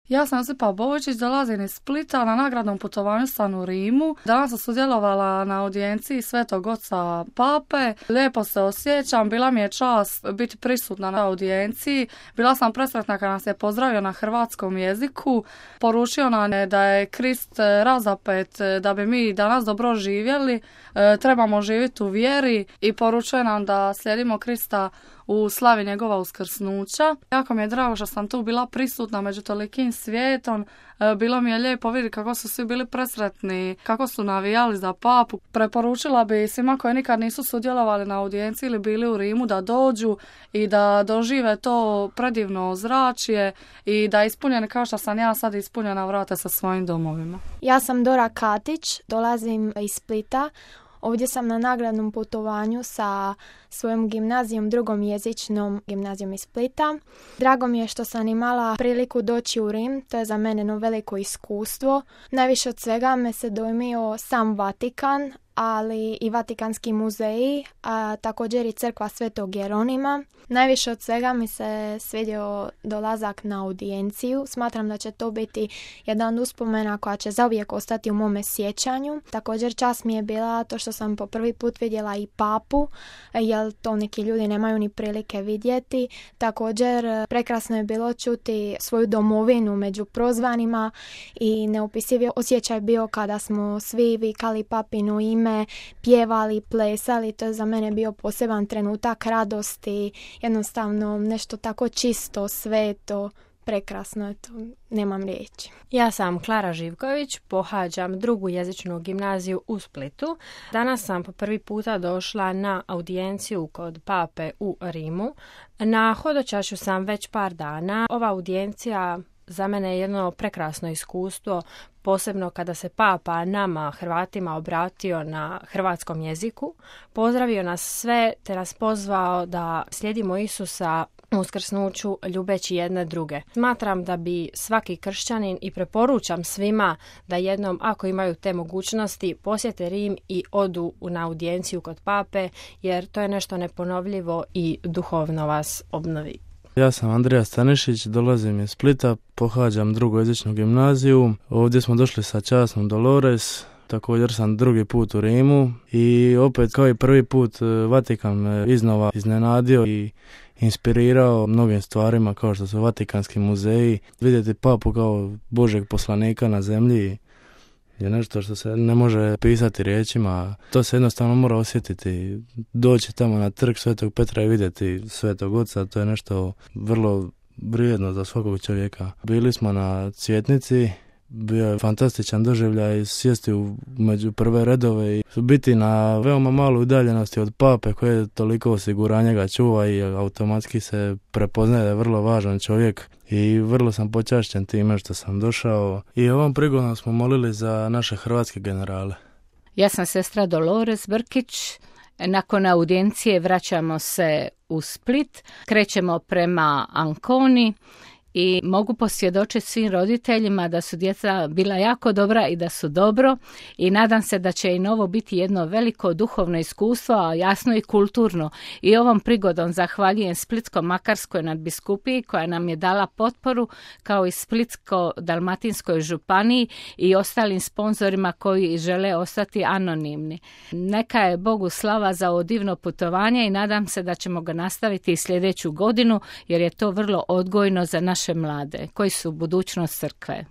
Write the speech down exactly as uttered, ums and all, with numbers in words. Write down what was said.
Ja sam Josipa Bovičić, dolazim iz Splita, na nagradnom putovanju sam u Rimu. Danas sam sudjelovala na audijenciji Svetog Oca Pape. Lijepo se osjećam, bila mi je čast biti prisutna na audijenciji. Bila sam presretna kad nas je pozdravio na hrvatskom jeziku. Poručio nam je da je Krist razapet, da bi mi danas dobro živjeli. Trebamo živjeti u vjeri i poručuje nam da slijedimo Krista u slavi njegova uskrsnuća. Jako mi je drago što sam tu bila prisutna među tolikim svijetom. Bilo mi je lijepo vidjeti kako su svi bili presretni, kako su navijali za papu. Preporučila bi svima koji nikad nisu sudjelovali na audijenciji ili bili u Rimu da dođu i da dožive to predivno ozračje i da ispunjeni kao što sam ja sad ispunjena vrate sa svojim domovima. Ja sam Dora Katić, dolazim iz Splita. Ovdje sam na nagradnom putovanju sa svojom gimnazijom, drugom jezičnom gimnazijom iz Splita. Drago mi je što sam imala priliku doći u Rim, to je za mene jedno veliko iskustvo. Najviše od svega me se dojmio sam Vatikan, ali i Vatikanski muzeji, a također i crkva Svetog Jeronima. Najviše od svega mi se svidio dolazak na audijenciju. Smatram da će to biti jedan uspomena koja će zauvijek ostati u mome sjećanju. Također čast mi je bila to što sam po prvi put vidjela i papu, jer to neki ljudi nemaju ni prilike vidjeti. Također prekrasno je bilo čuti svoju domovinu među prozvanima i neopisivi osjećaj bio kada smo svi vikali papino ime, pjevali, plesali. To je za mene bio poseban trenutak radosti, jednostavno nešto tako čisto, sveto, prekrasno je to, nemam riječi. Ja sam Klara Živković, pohađam drugu jezičnu gimnaziju u Splitu. Danas sam po prvi puta došla na audijenciju kod pape u Rimu. Na hodočašću sam već par dana. Ova audijencija za mene je jedno prekrasno iskustvo, posebno kada se papa nama, Hrvatima, obratio na hrvatskom jeziku. Pozdravio nas sve te nas pozvao da slijedimo Isusa u uskrsnuću ljubeći jedne druge. Smatram da bi svaki kršćanin i preporučam svima da jednom, ako imaju te mogućnosti, posjete Rim i odu na audijenciju kod pape, jer to je nešto neponovljivo i duhovno vas obnovi. Ja sam Andrija Stanišić, dolazim iz Splita, pohađam drugojezičnu gimnaziju. Ovdje smo došli sa časnom Dolores, također sam drugi put u Rimu i opet kao i prvi put Vatikan me iznova iznenadio i inspirirao mnogim stvarima kao što su Vatikanski muzeji. Vidjeti papu kao Božeg poslanika na zemlji je nešto što se ne može pisati riječima. To se jednostavno mora osjetiti. Doći tamo na trg Svetog Petra i vidjeti Svetog Oca, to je nešto vrlo vrijedno za svakog čovjeka. Bili smo na Cvjetnici, bio je fantastičan doživljaj sjesti u među prve redove i biti na veoma malu udaljenosti od pape koje toliko osiguranja ga čuva i automatski se prepoznaje da je vrlo važan čovjek i vrlo sam počašćen time što sam došao i ovom prigodom smo molili za naše hrvatske generale. Ja sam sestra Dolores Brkić. Nakon audijencije vraćamo se u Split, krećemo prema Anconi i mogu posvjedočiti svim roditeljima da su djeca bila jako dobra i da su dobro i nadam se da će i novo biti jedno veliko duhovno iskustvo, a jasno i kulturno. I ovom prigodom zahvaljujem Splitsko-Makarskoj nadbiskupiji koja nam je dala potporu, kao i Splitsko-Dalmatinskoj županiji i ostalim sponzorima koji žele ostati anonimni. Neka je Bogu slava za ovo divno putovanje i nadam se da ćemo ga nastaviti i sljedeću godinu jer je to vrlo odgojno za naše mlade koji su budućnost crkve.